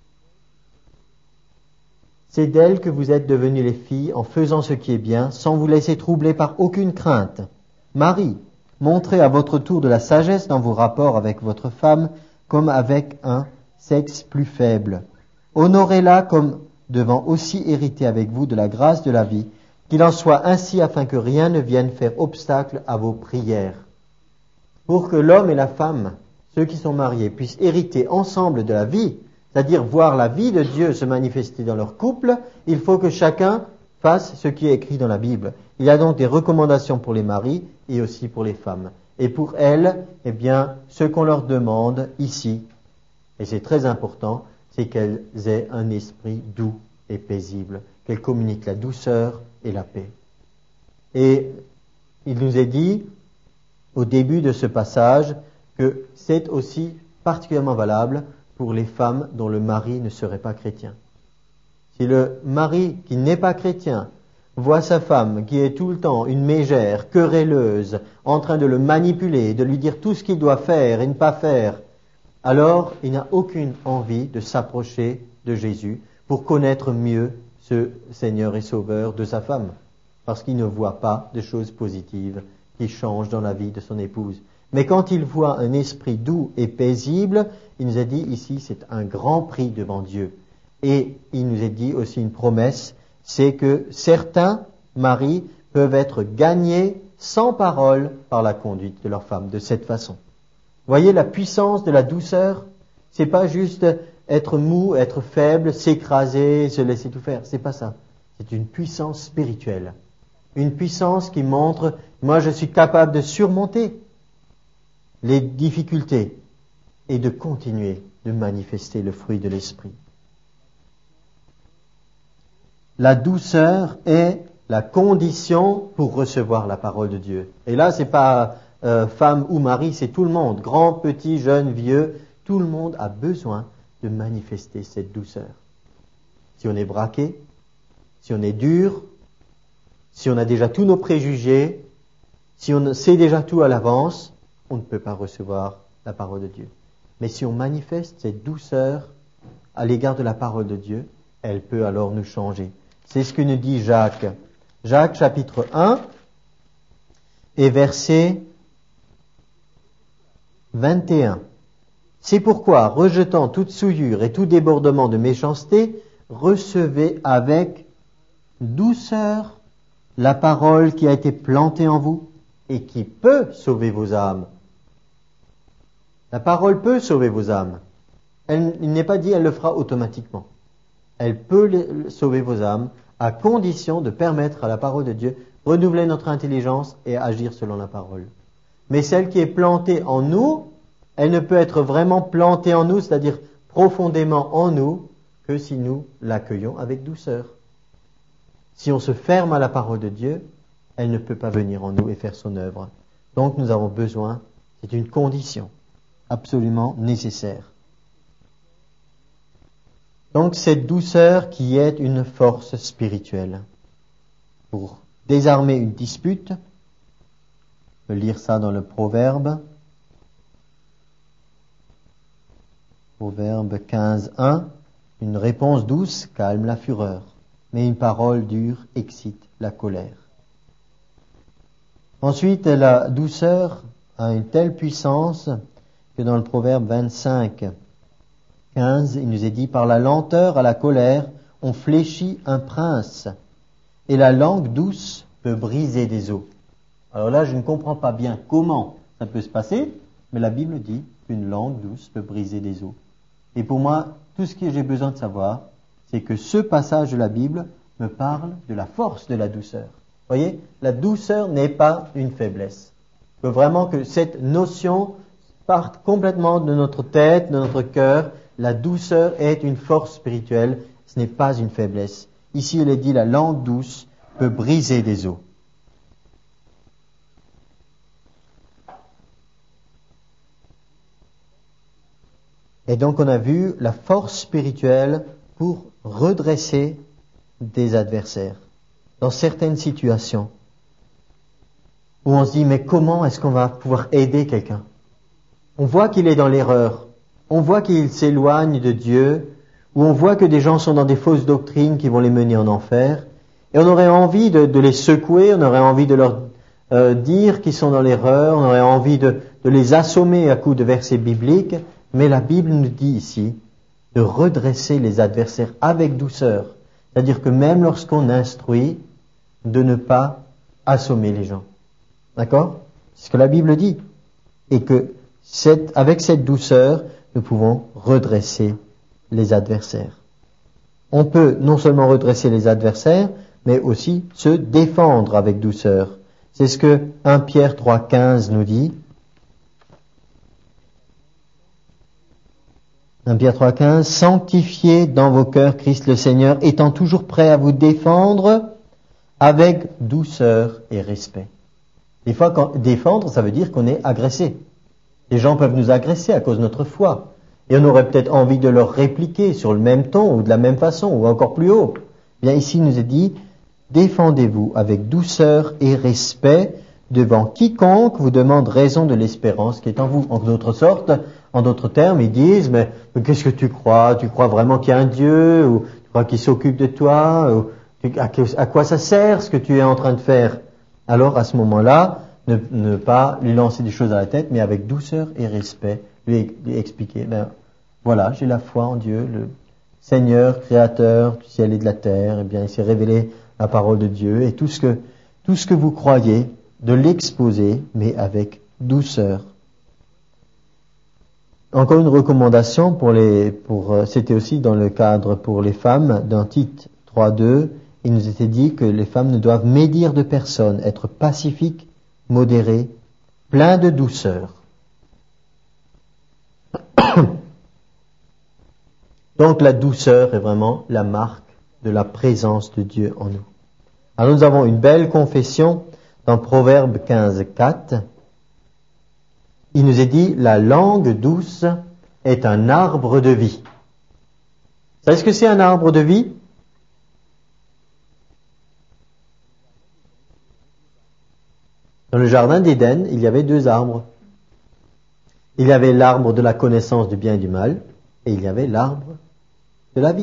C'est d'elle que vous êtes devenues les filles en faisant ce qui est bien, sans vous laisser troubler par aucune crainte. Marie, montrez à votre tour de la sagesse dans vos rapports avec votre femme, comme avec un sexe plus faible. Honorez-la comme devant aussi hériter avec vous de la grâce de la vie, qu'il en soit ainsi afin que rien ne vienne faire obstacle à vos prières. Pour que l'homme et la femme, ceux qui sont mariés, puissent hériter ensemble de la vie, c'est-à-dire voir la vie de Dieu se manifester dans leur couple, il faut que chacun fasse ce qui est écrit dans la Bible. Il y a donc des recommandations pour les maris et aussi pour les femmes. Et pour elles, eh bien, ce qu'on leur demande ici, et c'est très important, c'est qu'elles aient un esprit doux et paisible, qu'elles communiquent la douceur et la paix. Et il nous est dit, au début de ce passage, que c'est aussi particulièrement valable pour les femmes dont le mari ne serait pas chrétien. Si le mari qui n'est pas chrétien voit sa femme qui est tout le temps une mégère, querelleuse, en train de le manipuler, de lui dire tout ce qu'il doit faire et ne pas faire, alors il n'a aucune envie de s'approcher de Jésus pour connaître mieux ce Seigneur et Sauveur de sa femme, parce qu'il ne voit pas de choses positives qui changent dans la vie de son épouse. Mais quand il voit un esprit doux et paisible, il nous a dit ici, c'est un grand prix devant Dieu. Et il nous a dit aussi une promesse, c'est que certains maris peuvent être gagnés sans parole par la conduite de leur femme, de cette façon. Voyez la puissance de la douceur? C'est pas juste être mou, être faible, s'écraser, se laisser tout faire. C'est pas ça. C'est une puissance spirituelle. Une puissance qui montre, moi je suis capable de surmonter les difficultés et de continuer de manifester le fruit de l'esprit. La douceur est la condition pour recevoir la parole de Dieu. Et là, c'est pas femme ou mari, c'est tout le monde, grand, petit, jeune, vieux, tout le monde a besoin de manifester cette douceur. Si on est braqué, si on est dur, si on a déjà tous nos préjugés, si on sait déjà tout à l'avance, on ne peut pas recevoir la parole de Dieu. Mais si on manifeste cette douceur à l'égard de la parole de Dieu, elle peut alors nous changer. C'est ce que nous dit Jacques. Jacques chapitre 1 et verset 21. C'est pourquoi, rejetant toute souillure et tout débordement de méchanceté, recevez avec douceur la parole qui a été plantée en vous et qui peut sauver vos âmes. La parole peut sauver vos âmes. Il n'est pas dit elle le fera automatiquement. Elle peut sauver vos âmes à condition de permettre à la parole de Dieu renouveler notre intelligence et agir selon la parole. Mais celle qui est plantée en nous, elle ne peut être vraiment plantée en nous, c'est-à-dire profondément en nous, que si nous l'accueillons avec douceur. Si on se ferme à la parole de Dieu, elle ne peut pas venir en nous et faire son œuvre. Donc nous avons besoin, c'est une condition absolument nécessaire. Donc cette douceur qui est une force spirituelle. Pour désarmer une dispute, on peut lire ça dans le Proverbe. Proverbe 15:1, une réponse douce calme la fureur, mais une parole dure excite la colère. Ensuite, la douceur a une telle puissance que dans le Proverbe 25:15, il nous est dit, par la lenteur à la colère, on fléchit un prince, et la langue douce peut briser des os. Alors là, je ne comprends pas bien comment ça peut se passer, mais la Bible dit qu'une langue douce peut briser des os. Et pour moi, tout ce que j'ai besoin de savoir, c'est que ce passage de la Bible me parle de la force de la douceur. Vous voyez, la douceur n'est pas une faiblesse. Il faut vraiment que cette notion parte complètement de notre tête, de notre cœur. La douceur est une force spirituelle, ce n'est pas une faiblesse. Ici, il est dit, la langue douce peut briser des os. Et donc on a vu la force spirituelle pour redresser des adversaires. Dans certaines situations où on se dit, mais comment est-ce qu'on va pouvoir aider quelqu'un? On voit qu'il est dans l'erreur, on voit qu'il s'éloigne de Dieu, ou on voit que des gens sont dans des fausses doctrines qui vont les mener en enfer, et on aurait envie de les secouer, on aurait envie de leur dire qu'ils sont dans l'erreur, on aurait envie de les assommer à coups de versets bibliques. Mais la Bible nous dit ici de redresser les adversaires avec douceur. C'est-à-dire que même lorsqu'on instruit, de ne pas assommer les gens. D'accord? C'est ce que la Bible dit. Et que avec cette douceur, nous pouvons redresser les adversaires. On peut non seulement redresser les adversaires, mais aussi se défendre avec douceur. C'est ce que 1 Pierre 3,15 nous dit. 1 Pierre 3,15, sanctifiez dans vos cœurs Christ le Seigneur, étant toujours prêt à vous défendre avec douceur et respect. Des fois, défendre, ça veut dire qu'on est agressé. Les gens peuvent nous agresser à cause de notre foi. Et on aurait peut-être envie de leur répliquer sur le même ton ou de la même façon ou encore plus haut. Bien ici, il nous est dit, défendez-vous avec douceur et respect devant quiconque vous demande raison de l'espérance qui est en vous. En d'autres termes, ils disent, mais qu'est-ce que tu crois? Tu crois vraiment qu'il y a un Dieu? Ou tu crois qu'il s'occupe de toi? Ou à quoi ça sert ce que tu es en train de faire? Alors, à ce moment-là, ne pas lui lancer des choses à la tête, mais avec douceur et respect, lui expliquer, voilà, j'ai la foi en Dieu, le Seigneur, Créateur du ciel et de la terre, eh bien, il s'est révélé la parole de Dieu, et tout ce que vous croyez, de l'exposer, mais avec douceur. Encore une recommandation c'était aussi dans le cadre pour les femmes, dans Tite 3:2, il nous était dit que les femmes ne doivent médire de personne, être pacifiques, modérées, pleins de douceur. Donc la douceur est vraiment la marque de la présence de Dieu en nous. Alors nous avons une belle confession dans Proverbe 15:4. Il nous est dit, la langue douce est un arbre de vie. Vous savez ce que c'est un arbre de vie? Dans le jardin d'Éden, il y avait 2 arbres. Il y avait l'arbre de la connaissance du bien et du mal, et il y avait l'arbre de la vie.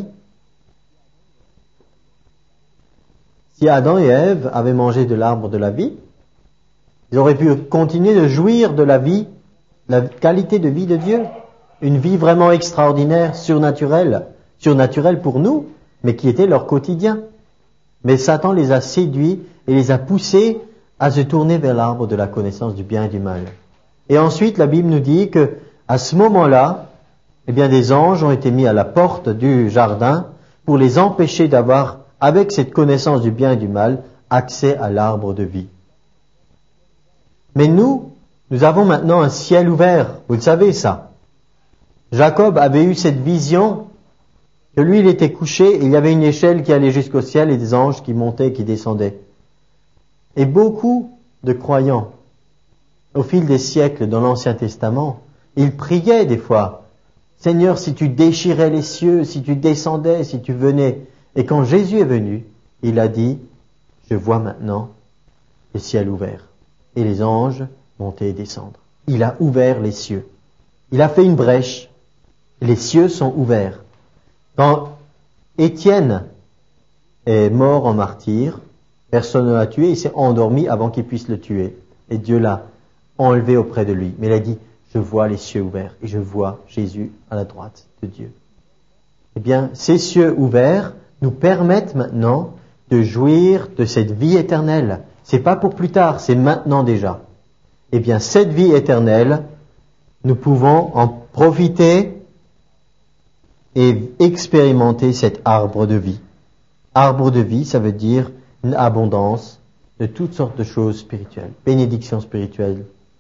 Si Adam et Ève avaient mangé de l'arbre de la vie, ils auraient pu continuer de jouir de la vie, la qualité de vie de Dieu. Une vie vraiment extraordinaire, surnaturelle pour nous, mais qui était leur quotidien. Mais Satan les a séduits et les a poussés à se tourner vers l'arbre de la connaissance du bien et du mal. Et ensuite, la Bible nous dit que à ce moment-là, eh bien, des anges ont été mis à la porte du jardin pour les empêcher d'avoir, avec cette connaissance du bien et du mal, accès à l'arbre de vie. Mais nous avons maintenant un ciel ouvert. Vous le savez, ça. Jacob avait eu cette vision que lui, il était couché et il y avait une échelle qui allait jusqu'au ciel et des anges qui montaient et qui descendaient. Et beaucoup de croyants, au fil des siècles dans l'Ancien Testament, ils priaient des fois, « Seigneur, si tu déchirais les cieux, si tu descendais, si tu venais. » Et quand Jésus est venu, il a dit, « Je vois maintenant le ciel ouvert. » Et les anges monter et descendre. Il a ouvert les cieux. Il a fait une brèche. Les cieux sont ouverts. Quand Étienne est mort en martyr, personne ne l'a tué, il s'est endormi avant qu'il puisse le tuer. Et Dieu l'a enlevé auprès de lui. Mais il a dit, je vois les cieux ouverts et je vois Jésus à la droite de Dieu. Eh bien, ces cieux ouverts nous permettent maintenant de jouir de cette vie éternelle. C'est pas pour plus tard, c'est maintenant déjà. Eh bien, cette vie éternelle, nous pouvons en profiter et expérimenter cet arbre de vie. Arbre de vie, ça veut dire une abondance de toutes sortes de choses spirituelles, bénédictions spirituelles,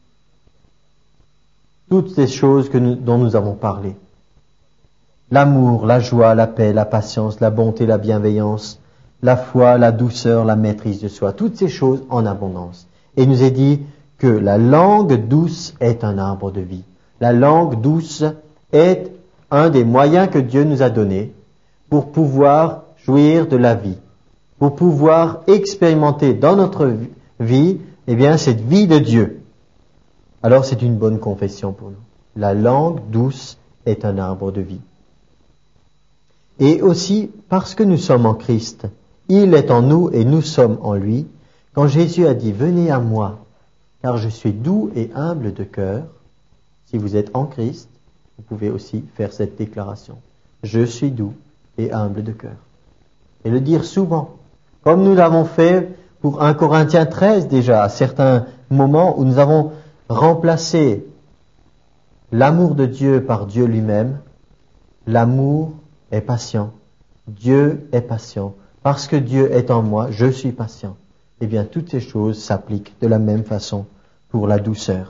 toutes ces choses dont nous avons parlé. L'amour, la joie, la paix, la patience, la bonté, la bienveillance, la foi, la douceur, la maîtrise de soi, toutes ces choses en abondance. Et il nous est dit que la langue douce est un arbre de vie. La langue douce est un des moyens que Dieu nous a donnés pour pouvoir jouir de la vie, pour pouvoir expérimenter dans notre vie, eh bien, cette vie de Dieu. Alors c'est une bonne confession pour nous. La langue douce est un arbre de vie. Et aussi, parce que nous sommes en Christ, il est en nous et nous sommes en lui. Quand Jésus a dit, venez à moi, car je suis doux et humble de cœur, si vous êtes en Christ, vous pouvez aussi faire cette déclaration. Je suis doux et humble de cœur. Et le dire souvent, comme nous l'avons fait pour 1 Corinthiens 13 déjà, à certains moments où nous avons remplacé l'amour de Dieu par Dieu lui-même. L'amour est patient. Dieu est patient. Parce que Dieu est en moi, je suis patient. Eh bien, toutes ces choses s'appliquent de la même façon pour la douceur.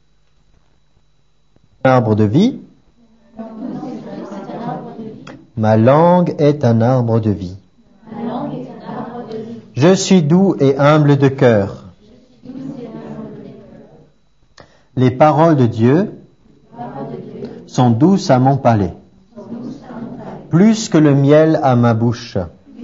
Arbre de vie. Ma langue est un arbre de vie. Je suis doux et humble de cœur. Les paroles de Dieu sont douces à mon palais, plus que le miel à ma bouche.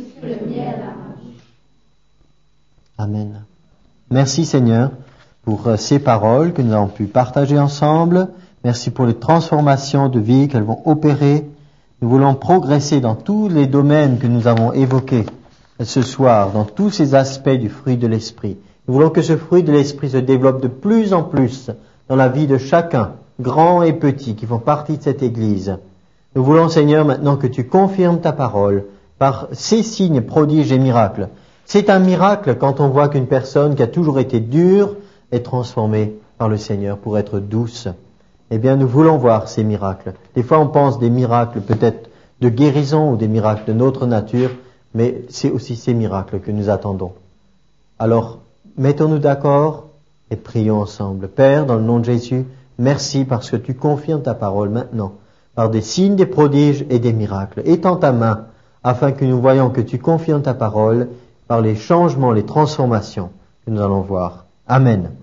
Amen. Merci Seigneur pour ces paroles que nous avons pu partager ensemble. Merci pour les transformations de vie qu'elles vont opérer. Nous voulons progresser dans tous les domaines que nous avons évoqués ce soir, dans tous ces aspects du fruit de l'Esprit. Nous voulons que ce fruit de l'Esprit se développe de plus en plus dans la vie de chacun, grand et petit, qui font partie de cette Église. Nous voulons, Seigneur, maintenant que tu confirmes ta parole par ces signes, prodiges et miracles. C'est un miracle quand on voit qu'une personne qui a toujours été dure est transformée par le Seigneur pour être douce. Eh bien, nous voulons voir ces miracles. Des fois, on pense des miracles peut-être de guérison ou des miracles de notre nature, mais c'est aussi ces miracles que nous attendons. Alors, mettons-nous d'accord et prions ensemble. Père, dans le nom de Jésus, merci parce que tu confirmes ta parole maintenant, par des signes, des prodiges et des miracles. Étends ta main, afin que nous voyions que tu confirmes ta parole par les changements, les transformations que nous allons voir. Amen.